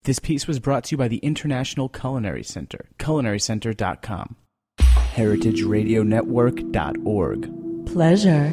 This piece was brought to you by the International Culinary Center, culinarycenter.com. heritageradionetwork.org. Pleasure.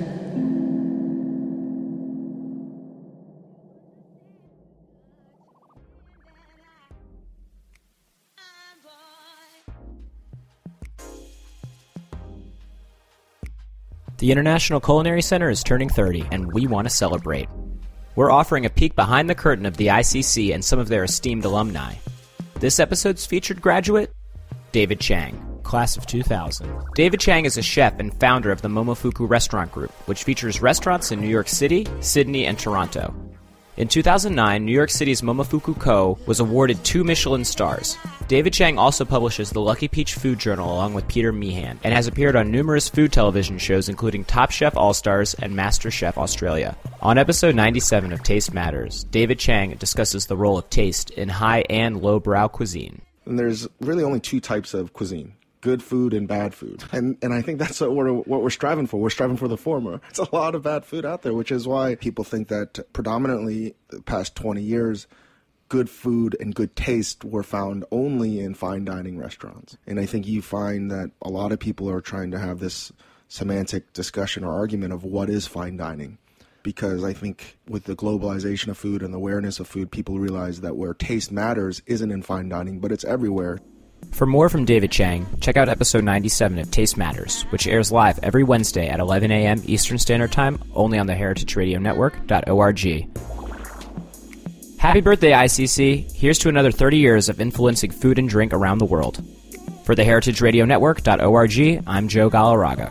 The International Culinary Center is turning 30, and we want to celebrate. We're offering a peek behind the curtain of the ICC and some of their esteemed alumni. This episode's featured graduate, David Chang, class of 2000. David Chang is a chef and founder of the Momofuku Restaurant Group, which features restaurants in New York City, Sydney, and Toronto. In 2009, New York City's Momofuku Co. was awarded 2 Michelin stars. David Chang also publishes the Lucky Peach Food Journal along with Peter Meehan, and has appeared on numerous food television shows including Top Chef All-Stars and Master Chef Australia. On episode 97 of Taste Matters, David Chang discusses the role of taste in high and low-brow cuisine. And there's really only 2 types of cuisine. Good food and bad food. And I think that's what we're striving for. We're striving for the former. It's a lot of bad food out there, which is why people think that predominantly the past 20 years, good food and good taste were found only in fine dining restaurants. And I think you find that a lot of people are trying to have this semantic discussion or argument of what is fine dining. Because I think with the globalization of food and the awareness of food, people realize that where taste matters isn't in fine dining, but it's everywhere. For more from David Chang, check out episode 97 of Taste Matters, which airs live every Wednesday at 11 a.m. Eastern Standard Time, only on the heritageradionetwork.org. Happy birthday, ICC! Here's to another 30 years of influencing food and drink around the world. For the heritageradionetwork.org, I'm Joe Galarraga.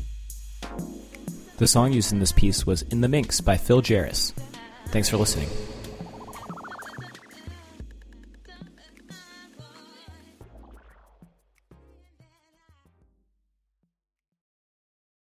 The song used in this piece was In the Minx by Phil Jarvis. Thanks for listening.